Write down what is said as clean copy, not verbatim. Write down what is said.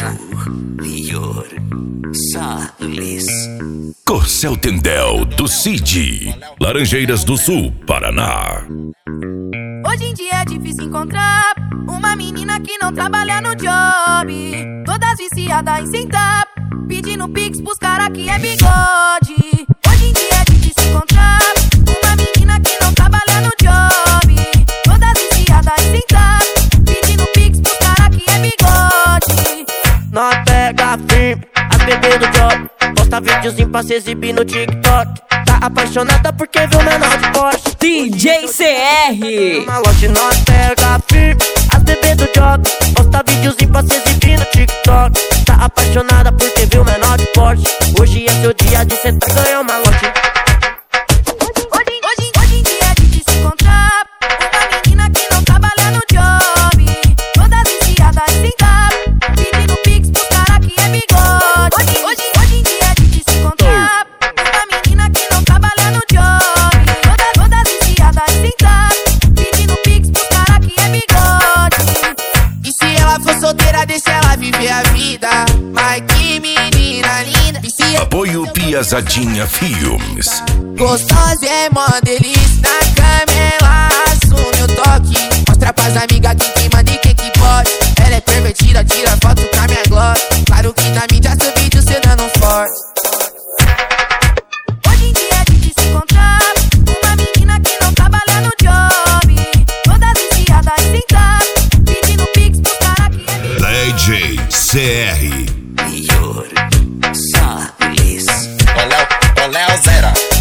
Júnior Salles. Corcel Tendel do Cid, Laranjeiras do Sul, Paraná. Hoje em dia é difícil encontrar uma menina que não trabalha no job, todas viciadas em sentar, pedindo pix pros cara que é bigode. Hoje em dia é difícil encontrar uma menina que não trabalha no job, todas viciadas em sentar, pedindo pix pros cara que é bigode. Nós pega firme, as bebê do job, posta videozinho pra se exibir no TikTok. Tá apaixonada porque viu menor de Porsche. DJ CR. Malote, nós pega firme, as bebê do job, posta videozinho pra se exibir no TikTok. Tá apaixonada porque viu menor de Porsche. Hoje é seu dia de sentar, ganhou malote. Hoje em dia é difícil encontrar uma menina que não trabalha no job, todas viciadas em sentar, pedindo pix pros cara que é bigode. Hoje em dia é difícil encontrar uma menina que não trabalha no job, todas viciadas em sentar, pedindo pix pros cara que é bigode. E se ela for solteira, deixa ela viver a vida. Ai, que menina linda. E se Apoio Piazadinha Filmes. gostosa é mó delícia. Na cama ela assume o toque, mostra pras amigas quem manda e quem que pode. Ela é pervertida, tira foto com a minha Glock. Claro que na mídia seu vídeo cê dando forte. Hoje em dia é difícil encontrar uma menina que não trabalha no job, todas viciadas em sentar, pedindo pix pros cara que é bigode. DJ CR. Júnior Salles. Léo Zera.